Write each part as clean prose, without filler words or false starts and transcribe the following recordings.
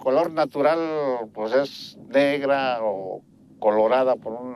color natural pues es negra o colorada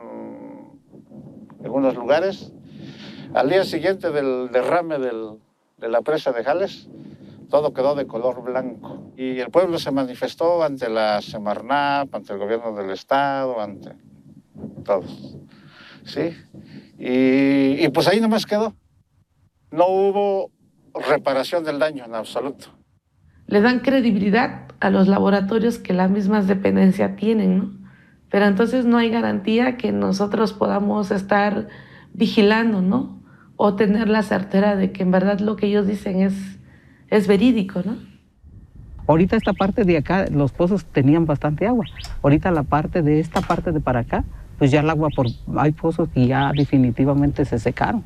en algunos lugares. Al día siguiente del derrame de la presa de Jales, todo quedó de color blanco. Y el pueblo se manifestó ante la Semarnat, ante el gobierno del estado, ante todos. ¿Sí? Y pues ahí nomás quedó. No hubo reparación del daño en absoluto. Le dan credibilidad a los laboratorios que las mismas dependencias tienen, ¿no? Pero entonces no hay garantía que nosotros podamos estar vigilando, ¿no? O tener la certeza de que en verdad lo que ellos dicen es verídico, ¿no? Ahorita esta parte de acá, los pozos tenían bastante agua. Ahorita la parte de esta parte de para acá, pues ya el agua, hay pozos que ya definitivamente se secaron.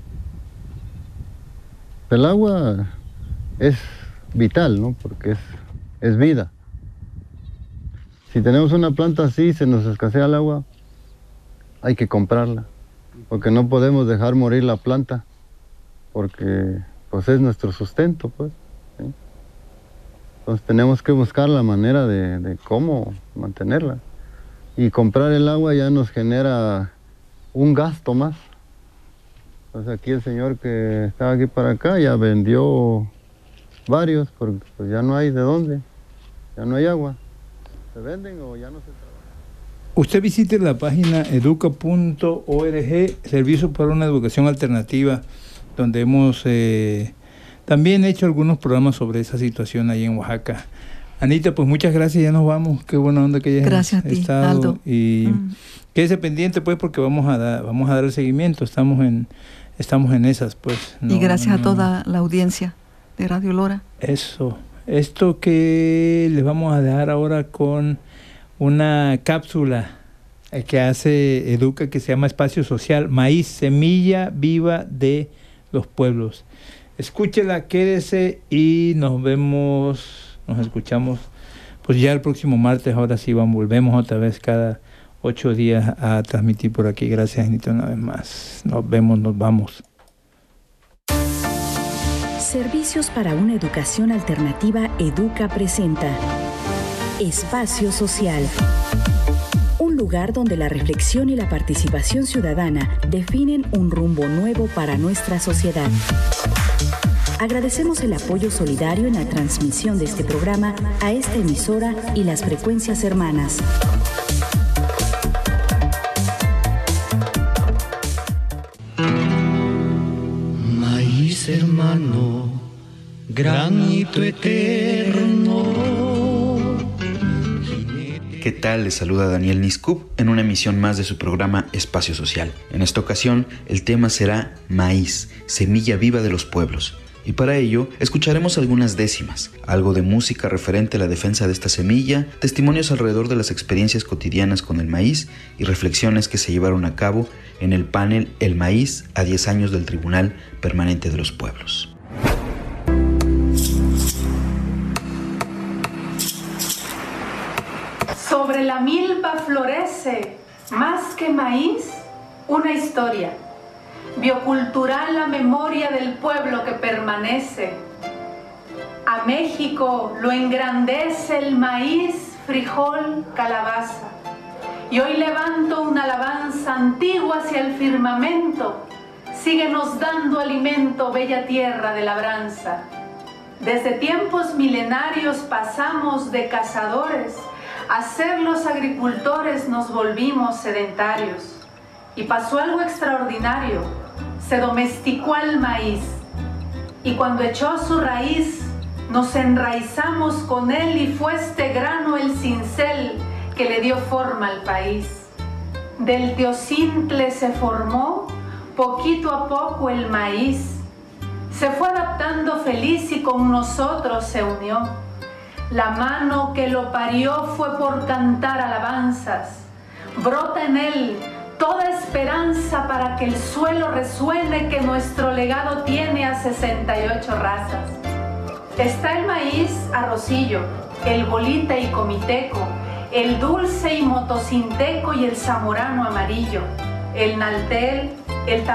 El agua es vital, ¿no? Porque es vida. Si tenemos una planta así, se nos escasea el agua, hay que comprarla. Porque no podemos dejar morir la planta, porque pues es nuestro sustento, pues. ¿Sí? Entonces tenemos que buscar la manera de cómo mantenerla. Y comprar el agua ya nos genera un gasto más. Entonces aquí el señor que estaba aquí para acá ya vendió varios, porque pues ya no hay de dónde, ya no hay agua. ¿Se venden o ya no se trabaja? Usted visite la página educa.org, Servicios para una Educación Alternativa, donde hemos también hecho algunos programas sobre esa situación ahí en Oaxaca. Anita, pues muchas gracias, ya nos vamos. Qué buena onda que hayas estado. Aldo. Y quédese pendiente, pues, porque vamos a dar el seguimiento. Estamos en esas, pues. Y gracias a toda la audiencia de Radio Lora. Eso. Esto que les vamos a dejar ahora con una cápsula que hace Educa, que se llama Espacio Social, Maíz, semilla viva de los pueblos. Escúchela, quédese y nos escuchamos pues ya el próximo martes. Ahora sí volvemos otra vez cada 8 días a transmitir por aquí. Gracias, Anita, una vez más. Nos vemos, nos vamos. Servicios para una Educación Alternativa. Educa presenta Espacio Social, un lugar donde la reflexión y la participación ciudadana definen un rumbo nuevo para nuestra sociedad. Agradecemos el apoyo solidario en la transmisión de este programa a esta emisora y las frecuencias hermanas. Maíz hermano, granito eterno. ¿Qué tal? Les saluda Daniel Niscup en una emisión más de su programa Espacio Social. En esta ocasión, el tema será Maíz, semilla viva de los pueblos. Y para ello, escucharemos algunas décimas, algo de música referente a la defensa de esta semilla, testimonios alrededor de las experiencias cotidianas con el maíz y reflexiones que se llevaron a cabo en el panel El Maíz a 10 años del Tribunal Permanente de los Pueblos. Sobre la milpa florece, más que maíz, una historia. Biocultural la memoria del pueblo que permanece. A México lo engrandece el maíz, frijol, calabaza. Y hoy levanto una alabanza antigua hacia el firmamento. Síguenos dando alimento, bella tierra de labranza. Desde tiempos milenarios pasamos de cazadores a ser los agricultores, nos volvimos sedentarios. Y pasó algo extraordinario, se domesticó el maíz. Y cuando echó su raíz, nos enraizamos con él y fue este grano el cincel que le dio forma al país. Del teocintle se formó poquito a poco el maíz. Se fue adaptando feliz y con nosotros se unió. La mano que lo parió fue por cantar alabanzas. Brota en él toda esperanza para que el suelo resuene que nuestro legado tiene a 68 razas. Está el maíz arrocillo, el bolita y comiteco, el dulce y motocinteco y el zamorano amarillo, el naltel, el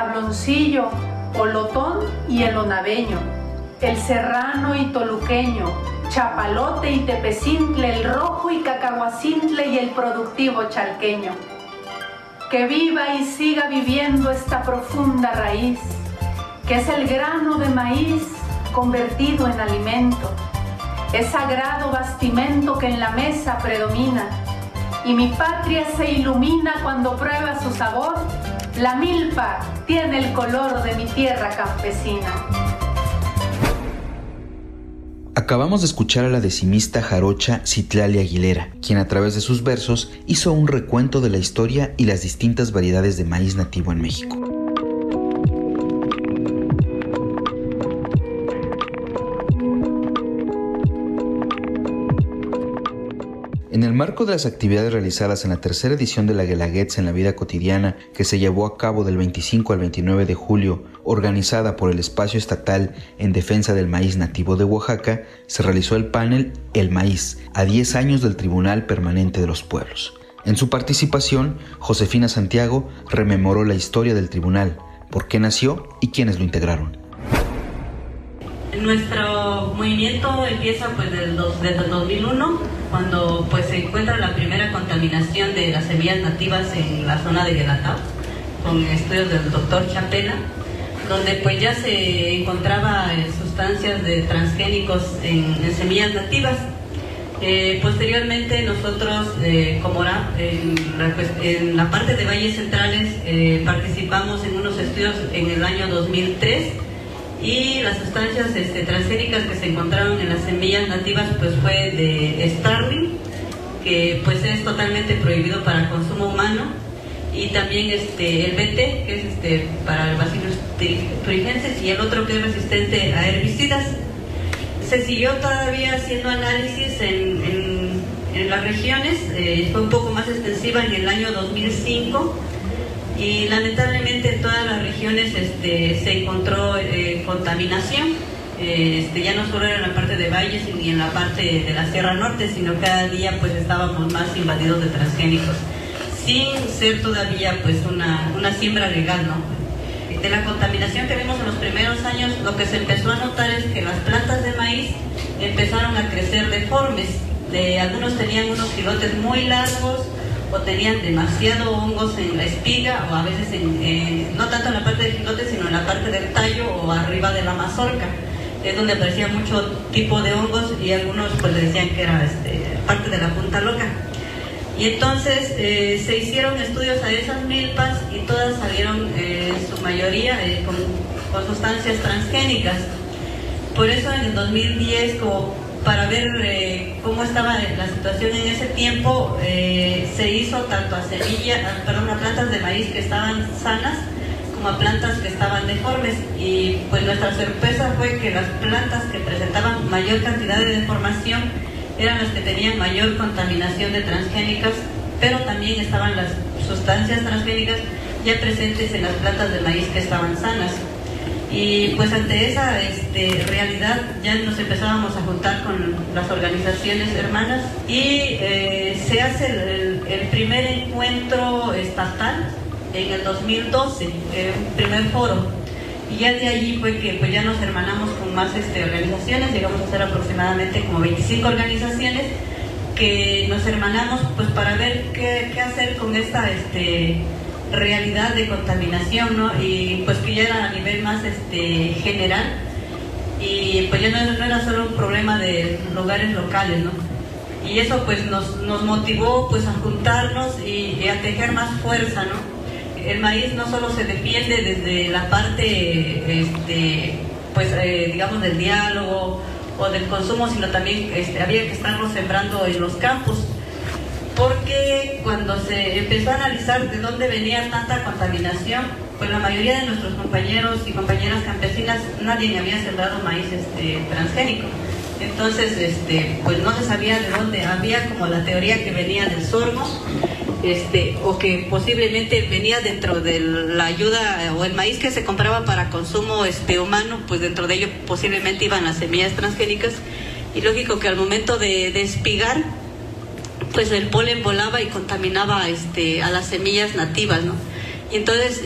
tabloncillo, olotón y el onaveño, el serrano y toluqueño, Chapalote y Tepecintle, el rojo y Cacahuacintle y el productivo chalqueño. Que viva y siga viviendo esta profunda raíz, que es el grano de maíz convertido en alimento, es sagrado bastimento que en la mesa predomina, y mi patria se ilumina cuando prueba su sabor. La milpa tiene el color de mi tierra campesina. Acabamos de escuchar a la decimista jarocha Citlali Aguilera, quien a través de sus versos hizo un recuento de la historia y las distintas variedades de maíz nativo en México. En el marco de las actividades realizadas en la tercera edición de la Guelaguetza en la vida cotidiana, que se llevó a cabo del 25 al 29 de julio, organizada por el Espacio Estatal en Defensa del Maíz Nativo de Oaxaca, se realizó el panel El Maíz, a 10 años del Tribunal Permanente de los Pueblos. En su participación, Josefina Santiago rememoró la historia del tribunal, por qué nació y quiénes lo integraron. Nuestro movimiento empieza desde el 2001, cuando se encuentra la primera contaminación de las semillas nativas en la zona de Guelatao, con estudios del doctor Chapela, donde ya se encontraba sustancias de transgénicos en semillas nativas. Posteriormente nosotros, como en la parte de Valles Centrales, participamos en unos estudios en el año 2003, y las sustancias transgénicas que se encontraron en las semillas nativas fue de Starling, que es totalmente prohibido para consumo humano, y también el BT, que es para el Bacillus thuringiensis, y el otro que es resistente a herbicidas. Se siguió todavía haciendo análisis en las regiones, fue un poco más extensiva en el año 2005, y lamentablemente en todas las regiones se encontró contaminación, ya no solo en la parte de valles ni en la parte de la Sierra Norte, sino cada día estábamos más invadidos de transgénicos, sin ser todavía una siembra legal, ¿no? De la contaminación que vimos en los primeros años, lo que se empezó a notar es que las plantas de maíz empezaron a crecer deformes. Algunos tenían unos gilotes muy largos, o tenían demasiado hongos en la espiga, o a veces no tanto en la parte del gilote, sino en la parte del tallo o arriba de la mazorca. Es donde aparecía mucho tipo de hongos, y algunos le decían que era parte de la punta loca. Y entonces se hicieron estudios a esas milpas, y todas salieron en su mayoría con sustancias transgénicas. Por eso en el 2010, para ver cómo estaba la situación en ese tiempo, se hizo tanto a plantas de maíz que estaban sanas como a plantas que estaban deformes, y nuestra sorpresa fue que las plantas que presentaban mayor cantidad de deformación eran las que tenían mayor contaminación de transgénicas, pero también estaban las sustancias transgénicas ya presentes en las plantas de maíz que estaban sanas. Y ante esa realidad ya nos empezábamos a juntar con las organizaciones hermanas, y se hace el primer encuentro estatal en el 2012, un primer foro, y ya de allí fue que ya nos hermanamos con más organizaciones. Llegamos a ser aproximadamente como 25 organizaciones que nos hermanamos para ver qué hacer con esta realidad de contaminación, ¿no? Y que ya era a nivel más general, y ya no era solo un problema de lugares locales, ¿no? Y eso nos motivó a juntarnos y a tejer más fuerza, ¿no? El maíz no solo se defiende desde la parte digamos del diálogo o del consumo, sino también había que estarlo sembrando en los campos, porque cuando se empezó a analizar de dónde venía tanta contaminación, la mayoría de nuestros compañeros y compañeras campesinas, nadie había sembrado maíz transgénico. Entonces, no se sabía de dónde. Había como la teoría que venía del sorgo, o que posiblemente venía dentro de la ayuda, o el maíz que se compraba para consumo humano, dentro de ello posiblemente iban las semillas transgénicas, y lógico que al momento de espigar, el polen volaba y contaminaba a las semillas nativas, ¿no? Y entonces,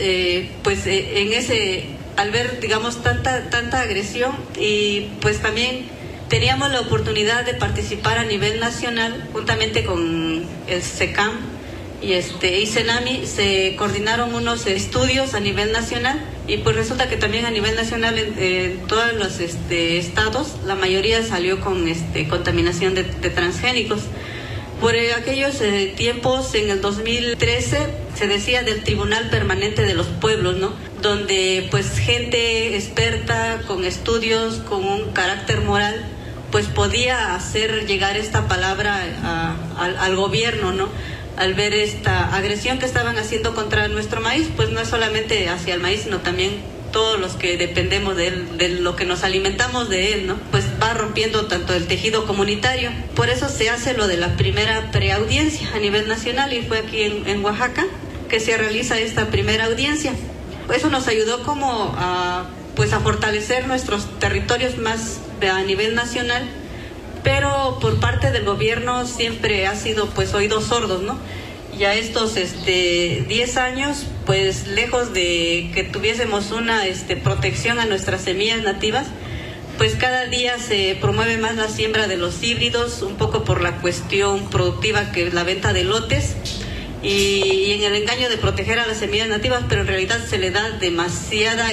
al ver, digamos, tanta agresión, y también teníamos la oportunidad de participar a nivel nacional, juntamente con el SECAM y ICENAMI, se coordinaron unos estudios a nivel nacional, y pues resulta que también a nivel nacional en todos los estados, la mayoría salió con contaminación de transgénicos. Por aquellos tiempos, en el 2013, se decía del Tribunal Permanente de los Pueblos, ¿no? Donde pues gente experta, con estudios, con un carácter moral, pues podía hacer llegar esta palabra al gobierno, ¿no? Al ver esta agresión que estaban haciendo contra nuestro maíz, pues no es solamente hacia el maíz, sino también todos los que dependemos de él, de lo que nos alimentamos de él, ¿no? Pues va rompiendo tanto el tejido comunitario. Por eso se hace lo de la primera preaudiencia a nivel nacional, y fue aquí en Oaxaca que se realiza esta primera audiencia. Eso nos ayudó como a fortalecer nuestros territorios más a nivel nacional, pero por parte del gobierno siempre ha sido pues oídos sordos, ¿no? Ya estos 10 años, pues lejos de que tuviésemos una protección a nuestras semillas nativas, pues cada día se promueve más la siembra de los híbridos, un poco por la cuestión productiva que es la venta de lotes, y en el engaño de proteger a las semillas nativas, pero en realidad se le da demasiada,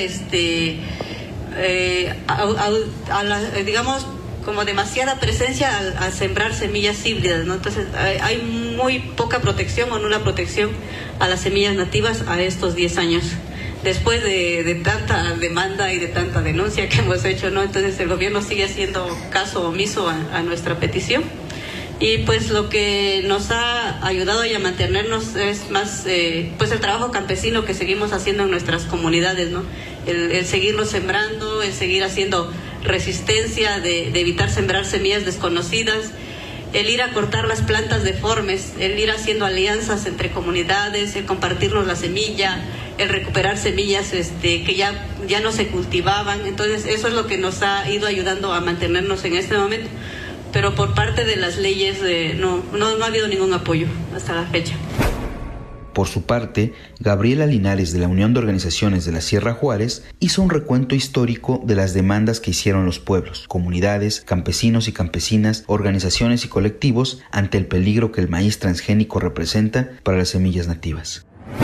digamos, como demasiada presencia al sembrar semillas híbridas, ¿no? Entonces hay muy poca protección o nula protección a las semillas nativas a estos 10 años. Después de tanta demanda y de tanta denuncia que hemos hecho, ¿no? Entonces el gobierno sigue haciendo caso omiso a nuestra petición. Y pues lo que nos ha ayudado a mantenernos es más pues el trabajo campesino que seguimos haciendo en nuestras comunidades, ¿no? El seguirlo sembrando, el seguir haciendo resistencia, de evitar sembrar semillas desconocidas, el ir a cortar las plantas deformes, el ir haciendo alianzas entre comunidades, el compartirnos la semilla, el recuperar semillas que ya no se cultivaban. Entonces eso es lo que nos ha ido ayudando a mantenernos en este momento. Pero por parte de las leyes no ha habido ningún apoyo hasta la fecha. Por su parte, Gabriela Linares, de la Unión de Organizaciones de la Sierra Juárez, hizo un recuento histórico de las demandas que hicieron los pueblos, comunidades, campesinos y campesinas, organizaciones y colectivos ante el peligro que el maíz transgénico representa para las semillas nativas.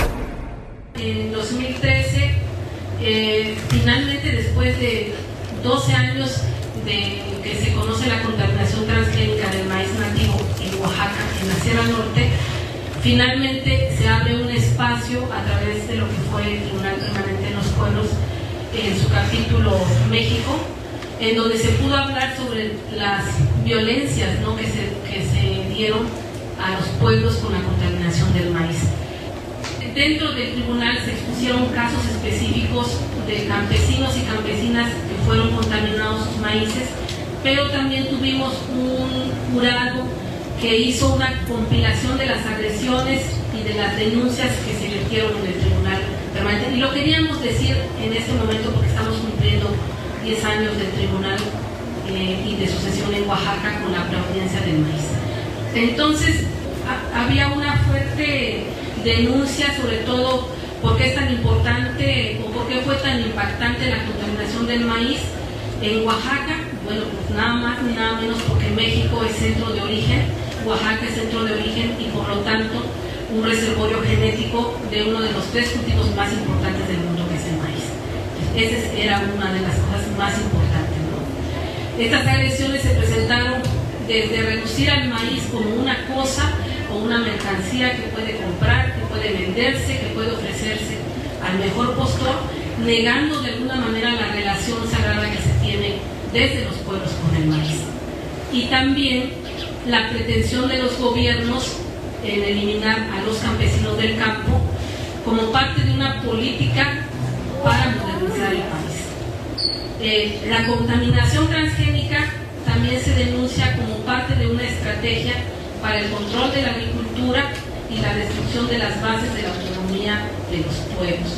En 2013, finalmente, después de 12 años de que se conoce la contaminación transgénica del maíz nativo en Oaxaca, en la Sierra Norte, finalmente se abre un espacio a través de lo que fue el Tribunal Permanente de los Pueblos en su capítulo México, en donde se pudo hablar sobre las violencias, ¿no?, que se dieron a los pueblos con la contaminación del maíz. Dentro del tribunal se expusieron casos específicos de campesinos y campesinas que fueron contaminados sus maíces, pero también tuvimos un jurado que hizo una compilación de las agresiones y de las denuncias que se vertieron en el Tribunal Permanente. Y lo queríamos decir en este momento porque estamos cumpliendo 10 años del Tribunal y de su sesión en Oaxaca con la preaudiencia del maíz. Entonces, había una fuerte denuncia, sobre todo por qué es tan importante o por qué fue tan impactante la contaminación del maíz en Oaxaca. Bueno, pues nada más ni nada menos porque México es centro de origen, Oaxaca es centro de origen y por lo tanto un reservorio genético de uno de los 3 cultivos más importantes del mundo, que es el maíz. Esa era una de las cosas más importantes, ¿no? Estas agresiones se presentaron desde reducir al maíz como una cosa o una mercancía que puede comprar, que puede venderse, que puede ofrecerse al mejor postor, negando de alguna manera la relación sagrada que se tiene desde los pueblos con el maíz. Y también la pretensión de los gobiernos en eliminar a los campesinos del campo como parte de una política para modernizar el país. La contaminación transgénica también se denuncia como parte de una estrategia para el control de la agricultura y la destrucción de las bases de la autonomía de los pueblos.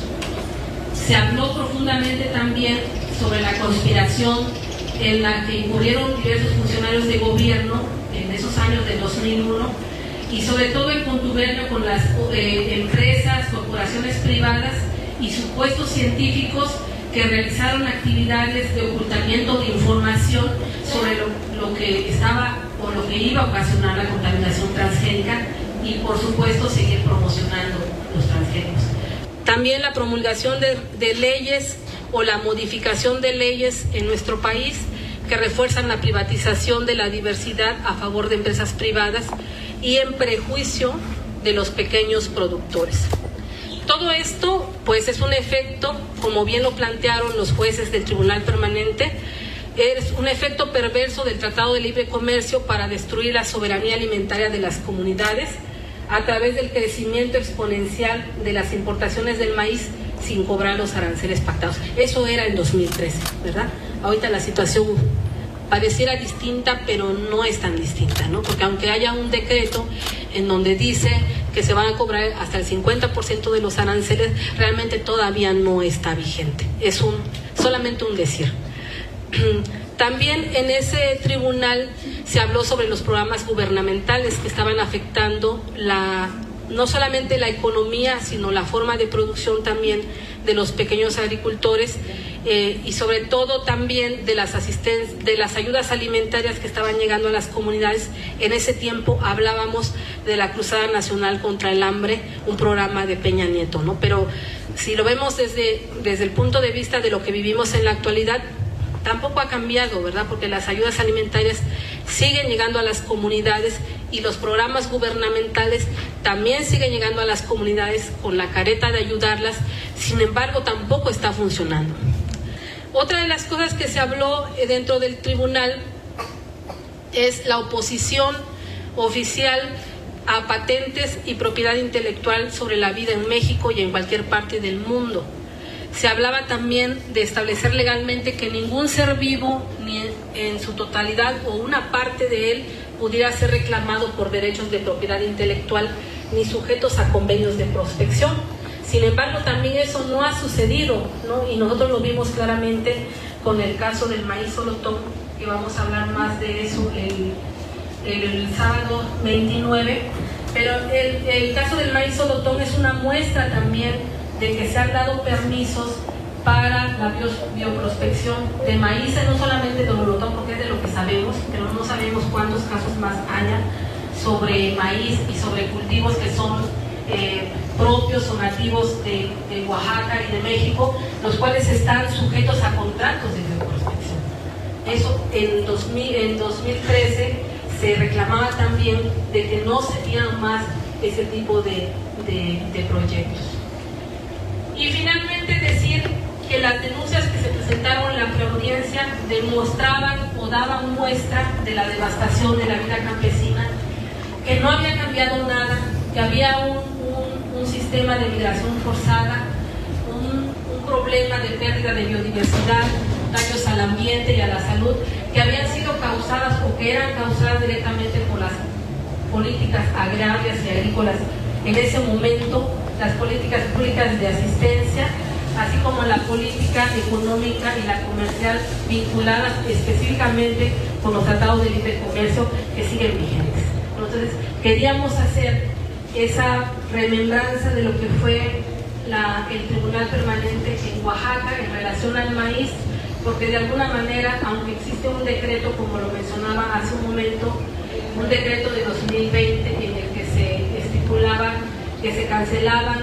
Se habló profundamente también sobre la conspiración en la que incurrieron diversos funcionarios de gobierno en esos años del 2001 y sobre todo en contubernio con las empresas, corporaciones privadas y supuestos científicos que realizaron actividades de ocultamiento de información sobre lo que estaba o lo que iba a ocasionar la contaminación transgénica y por supuesto seguir promocionando los transgénicos. También la promulgación de leyes o la modificación de leyes en nuestro país que refuerzan la privatización de la diversidad a favor de empresas privadas y en prejuicio de los pequeños productores. Todo esto pues es un efecto, como bien lo plantearon los jueces del Tribunal Permanente, es un efecto perverso del Tratado de Libre Comercio para destruir la soberanía alimentaria de las comunidades a través del crecimiento exponencial de las importaciones del maíz sin cobrar los aranceles pactados. Eso era en 2013, ¿verdad? Ahorita la situación pareciera distinta, pero no es tan distinta, ¿no? Porque aunque haya un decreto en donde dice que se van a cobrar hasta el 50% de los aranceles, realmente todavía no está vigente. Es solamente un decir. También en ese tribunal se habló sobre los programas gubernamentales que estaban afectando no solamente la economía, sino la forma de producción también de los pequeños agricultores y sobre todo también de las ayudas alimentarias que estaban llegando a las comunidades. En ese tiempo hablábamos de la Cruzada Nacional contra el Hambre, un programa de Peña Nieto, ¿no? Pero si lo vemos desde el punto de vista de lo que vivimos en la actualidad, tampoco ha cambiado, ¿verdad? Porque las ayudas alimentarias siguen llegando a las comunidades y los programas gubernamentales también siguen llegando a las comunidades con la careta de ayudarlas, sin embargo tampoco está funcionando. Otra de las cosas que se habló dentro del tribunal es la oposición oficial a patentes y propiedad intelectual sobre la vida en México y en cualquier parte del mundo. Se hablaba también de establecer legalmente que ningún ser vivo, ni en su totalidad o una parte de él, pudiera ser reclamado por derechos de propiedad intelectual ni sujetos a convenios de prospección. Sin embargo, también eso no ha sucedido, ¿no? Y nosotros lo vimos claramente con el caso del maíz solotón, que vamos a hablar más de eso el sábado 29. Pero el caso del maíz solotón es una muestra también de que se han dado permisos para la bioprospección de maíz, no solamente de molotón, porque es de lo que sabemos, pero no sabemos cuántos casos más haya sobre maíz y sobre cultivos que son propios o nativos de Oaxaca y de México, los cuales están sujetos a contratos de bioprospección. Eso en 2013 se reclamaba también de que no se dieran más ese tipo de proyectos. Y finalmente decir que las denuncias que se presentaron en la preaudiencia demostraban o daban muestra de la devastación de la vida campesina, que no había cambiado nada, que había un sistema de migración forzada, un problema de pérdida de biodiversidad, daños al ambiente y a la salud, que habían sido causadas o que eran causadas directamente por las políticas agrarias y agrícolas en ese momento, las políticas públicas de asistencia, así como la política económica y la comercial vinculadas específicamente con los tratados de libre comercio que siguen vigentes. Entonces, queríamos hacer esa remembranza de lo que fue el Tribunal Permanente en Oaxaca en relación al maíz, porque de alguna manera, aunque existe un decreto, como lo mencionaba hace un momento, un decreto de 2020 en el que se estipulaba que se cancelaban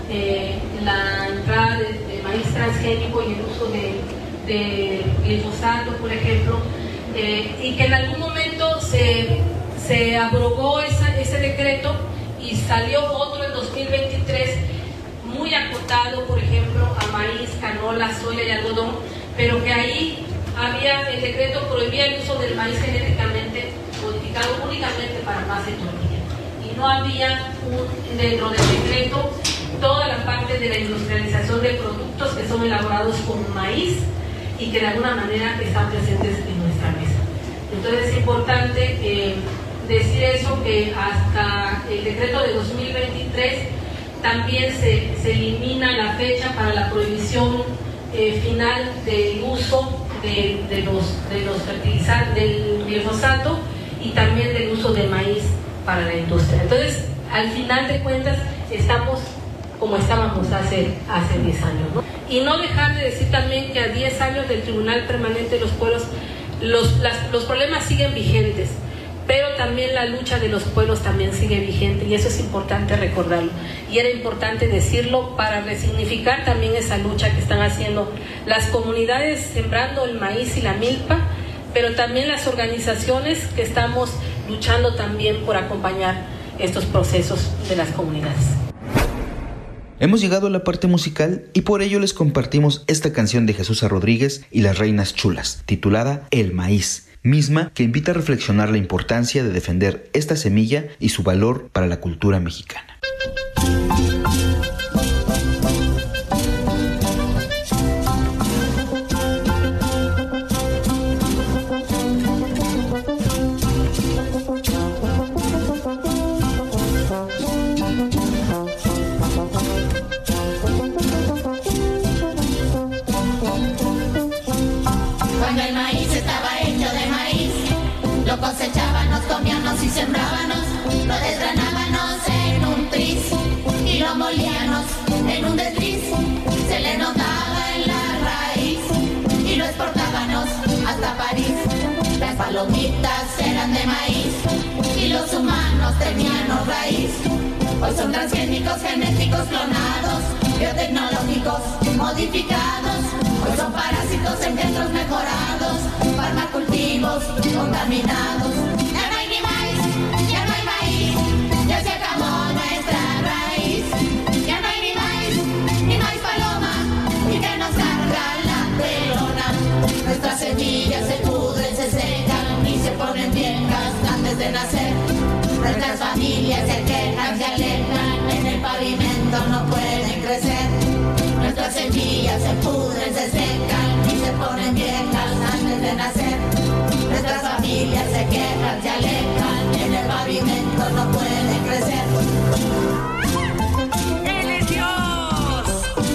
la entrada de maíz transgénico y el uso de glifosato, por ejemplo, y que en algún momento se abrogó ese decreto y salió otro en 2023 muy acotado, por ejemplo, a maíz, canola, soya y algodón, pero que ahí el decreto prohibía el uso del maíz genéticamente modificado únicamente para masa y tortilla. Y no había dentro del decreto toda la parte de la industrialización de productos que son elaborados con maíz y que de alguna manera están presentes en nuestra mesa. Entonces es importante decir eso, que hasta el decreto de 2023 también se elimina la fecha para la prohibición final del uso de los fertilizantes, del glifosato y también del uso de maíz para la industria. Entonces, al final de cuentas, estamos como estábamos hace 10 años, ¿no? Y no dejar de decir también que a 10 años del Tribunal Permanente de los Pueblos, los problemas siguen vigentes, pero también la lucha de los pueblos también sigue vigente, y eso es importante recordarlo. Y era importante decirlo para resignificar también esa lucha que están haciendo las comunidades sembrando el maíz y la milpa, pero también las organizaciones que estamos luchando también por acompañar estos procesos de las comunidades. Hemos llegado a la parte musical y por ello les compartimos esta canción de Jesús Rodríguez y las Reinas Chulas, titulada El Maíz, misma que invita a reflexionar la importancia de defender esta semilla y su valor para la cultura mexicana. Cosechábamos, comíamos y sembrábamos, lo desgranábamos en un tris y lo molíamos en un desliz. Se le notaba en la raíz y lo exportábamos hasta París. Las palomitas eran de maíz y los humanos tenían raíz. Hoy son transgénicos, genéticos clonados, biotecnológicos modificados. Hoy son parásitos, engendros mejorados, farmacultivos contaminados. Ya no hay ni maíz, ya no hay maíz, ya se acabó nuestra raíz. Ya no hay ni maíz paloma, y que nos carga la pelona. Nuestras semillas se pudren, se secan y se ponen viejas antes de nacer. Nuestras familias se quejan, se alejan, en el pavimento no pueden crecer. Nuestras semillas se pudren, se secan y se ponen viejas antes de nacer. Nuestras familias se quejan, se alejan, en el pavimento no pueden crecer. ¡Él es Dios!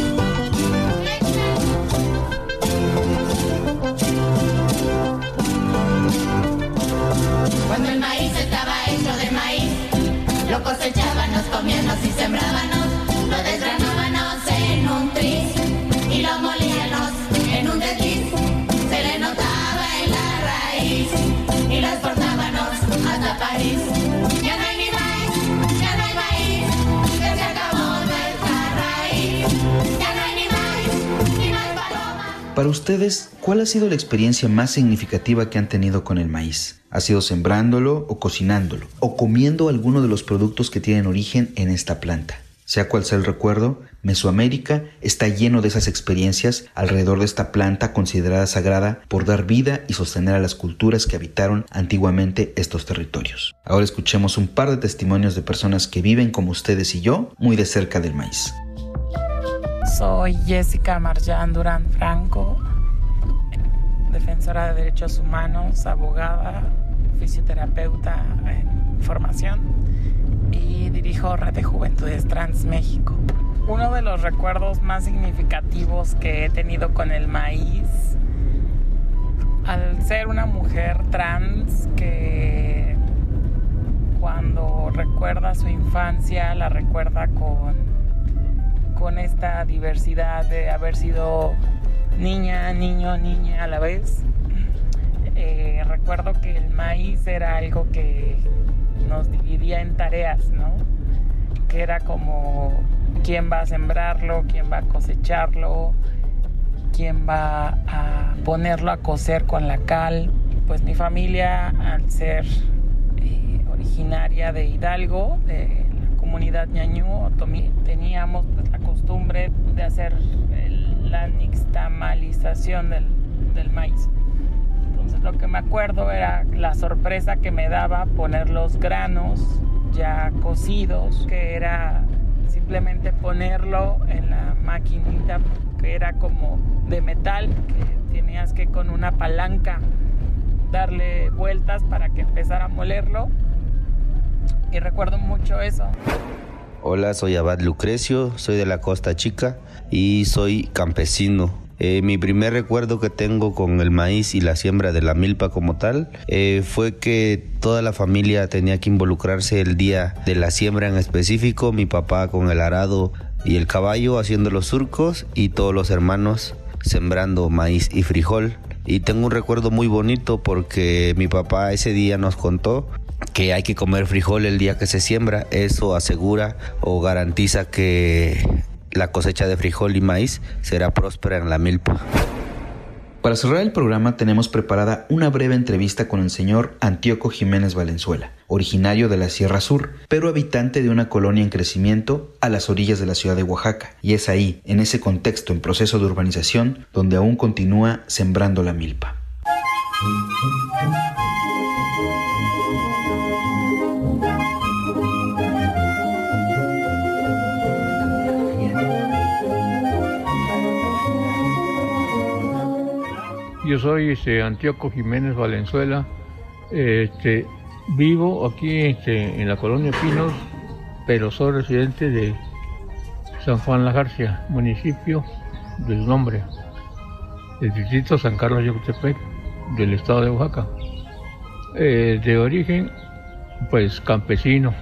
Cuando el maíz estaba hecho de maíz, lo cosechábamos, comíamos y sembrábamos, lo desgranábamos en un tris y lo molíamos en un desliz. Se le notaba en la raíz y lo exportábamos hasta París. Ya no hay ni maíz, ya no hay maíz, ya se acabó nuestra raíz. Ya no hay ni maíz, ni maíz paloma. Para ustedes, ¿cuál ha sido la experiencia más significativa que han tenido con el maíz? ¿Ha sido sembrándolo o cocinándolo? ¿O comiendo alguno de los productos que tienen origen en esta planta? Sea cual sea el recuerdo, Mesoamérica está lleno de esas experiencias alrededor de esta planta considerada sagrada por dar vida y sostener a las culturas que habitaron antiguamente estos territorios. Ahora escuchemos un par de testimonios de personas que viven como ustedes y yo, muy de cerca del maíz. Soy Jessica Marjan Durán Franco, defensora de derechos humanos, abogada, fisioterapeuta en formación y dirijo Red de Juventudes Trans México. Uno de los recuerdos más significativos que he tenido con el maíz, al ser una mujer trans que cuando recuerda su infancia la recuerda con esta diversidad de haber sido niña, niño, niña a la vez. Recuerdo que el maíz era algo que nos dividía en tareas, ¿no? Que era como quién va a sembrarlo, quién va a cosecharlo, quién va a ponerlo a cocer con la cal. Pues mi familia, al ser originaria de Hidalgo, de la comunidad ñañú otomí, teníamos pues la costumbre de hacer la nixtamalización del maíz. Entonces lo que me acuerdo era la sorpresa que me daba poner los granos ya cocidos, que era simplemente ponerlo en la maquinita que era como de metal, que tenías que con una palanca darle vueltas para que empezara a molerlo, y recuerdo mucho eso. Hola, soy Abad Lucrecio, soy de la Costa Chica y soy campesino. Mi primer recuerdo que tengo con el maíz y la siembra de la milpa como tal fue que toda la familia tenía que involucrarse el día de la siembra en específico. Mi papá con el arado y el caballo haciendo los surcos y todos los hermanos sembrando maíz y frijol. y tengo un recuerdo muy bonito porque mi papá ese día nos contó que hay que comer frijol el día que se siembra. Eso asegura o garantiza que la cosecha de frijol y maíz será próspera en la milpa. Para cerrar el programa tenemos preparada una breve entrevista con el señor Antíoco Jiménez Valenzuela, originario de la Sierra Sur, pero habitante de una colonia en crecimiento a las orillas de la ciudad de Oaxaca. Y es ahí, en ese contexto en proceso de urbanización, donde aún continúa sembrando la milpa. Yo soy Antíoco Jiménez Valenzuela, vivo aquí en la colonia Pinos, pero soy residente de San Juan La Garcia, municipio del nombre, del distrito San Carlos Yautepec, del estado de Oaxaca. De origen, pues campesino.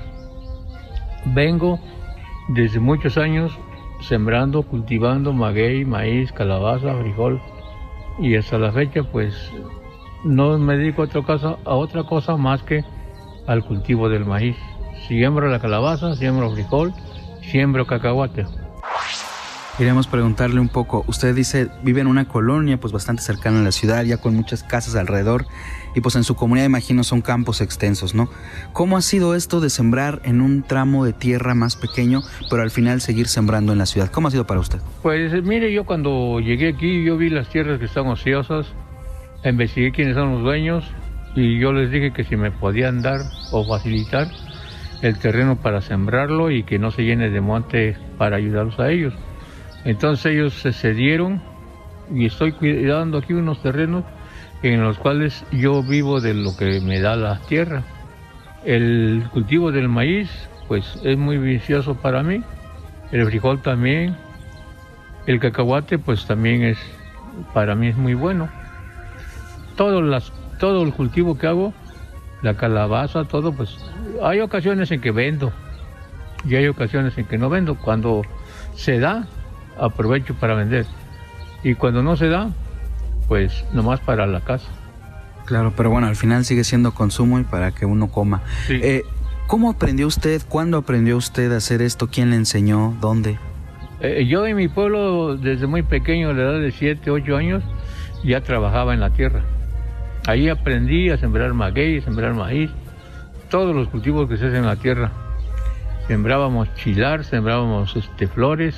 Vengo desde muchos años sembrando, cultivando maguey, maíz, calabaza, frijol. Y hasta la fecha pues no me dedico a otra cosa más que al cultivo del maíz. Siembro la calabaza, siembro frijol, siembro cacahuate. Queríamos preguntarle un poco, usted dice, vive en una colonia pues bastante cercana a la ciudad, ya con muchas casas alrededor, y pues en su comunidad imagino son campos extensos, ¿no? ¿Cómo ha sido esto de sembrar en un tramo de tierra más pequeño, pero al final seguir sembrando en la ciudad? ¿Cómo ha sido para usted? Pues mire, yo cuando llegué aquí, yo vi las tierras que están ociosas, investigué quiénes son los dueños, y yo les dije que si me podían dar o facilitar el terreno para sembrarlo y que no se llene de monte para ayudarlos a ellos. Entonces ellos se cedieron y estoy cuidando aquí unos terrenos en los cuales yo vivo de lo que me da la tierra. El cultivo del maíz pues es muy vicioso para mí, el frijol también, el cacahuate pues también para mí es muy bueno. Todo el cultivo que hago, la calabaza, todo, pues hay ocasiones en que vendo y hay ocasiones en que no vendo. Cuando se da, aprovecho para vender, y cuando no se da, pues nomás para la casa. Claro, pero bueno, al final sigue siendo consumo y para que uno coma. Sí. ¿Cómo aprendió usted? ¿Cuándo aprendió usted a hacer esto? ¿Quién le enseñó? ¿Dónde? Yo en mi pueblo, desde muy pequeño, a la edad de 7, 8 años, ya trabajaba en la tierra. Ahí aprendí a sembrar maguey, a sembrar maíz, todos los cultivos que se hacen en la tierra. Sembrábamos chilar, sembrábamos flores,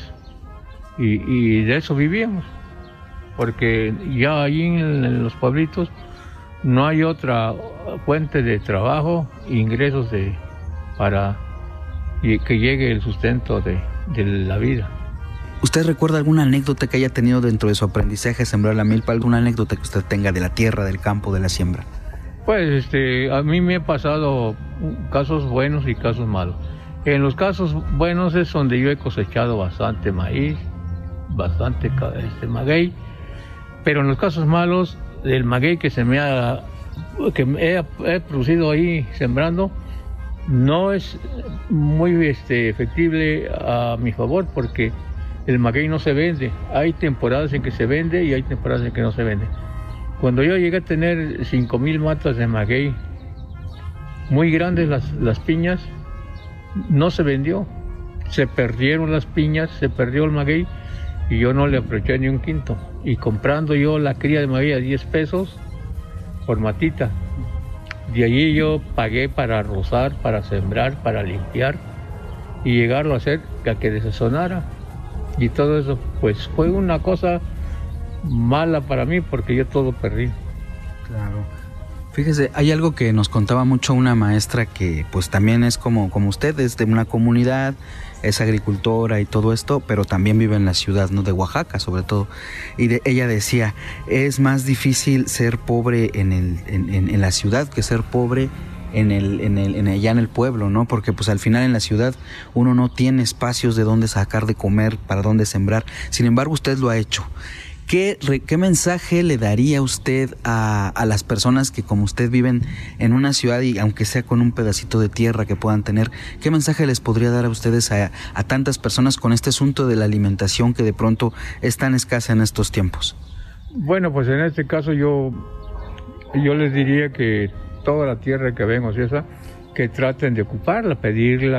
y de eso vivíamos, porque ya ahí en los pueblitos no hay otra fuente de trabajo, ingresos para que llegue el sustento de la vida. ¿Usted recuerda alguna anécdota que haya tenido dentro de su aprendizaje a sembrar la milpa? ¿Alguna anécdota que usted tenga de la tierra, del campo, de la siembra? Pues a mí me ha pasado casos buenos y casos malos. En los casos buenos es donde yo he cosechado bastante maíz, bastante maguey, pero en los casos malos, el maguey que he producido ahí sembrando no es muy efectible a mi favor, porque el maguey no se vende. Hay temporadas en que se vende y hay temporadas en que no se vende. Cuando yo llegué a tener 5,000 matas de maguey, muy grandes las piñas, no se vendió. Se perdieron las piñas, se perdió el maguey, y yo no le aproveché ni un quinto. Y comprando yo la cría de maguey a 10 pesos por matita. De allí yo pagué para rozar, para sembrar, para limpiar y llegarlo a hacer a que desazonara. Y todo eso pues fue una cosa mala para mí, porque yo todo perdí. Claro. Fíjese, hay algo que nos contaba mucho una maestra que pues también es como usted, es de una comunidad, es agricultora y todo esto, pero también vive en la ciudad, ¿no? De Oaxaca sobre todo. Y ella decía, es más difícil ser pobre en la ciudad que ser pobre allá en el pueblo, ¿no? Porque pues al final en la ciudad uno no tiene espacios de dónde sacar de comer, para dónde sembrar. Sin embargo, usted lo ha hecho. ¿Qué mensaje le daría usted a las personas que como usted viven en una ciudad y aunque sea con un pedacito de tierra que puedan tener, qué mensaje les podría dar a ustedes a tantas personas con este asunto de la alimentación que de pronto es tan escasa en estos tiempos? Bueno, pues en este caso yo les diría que toda la tierra que ven ociosa, que traten de ocuparla, pedirla,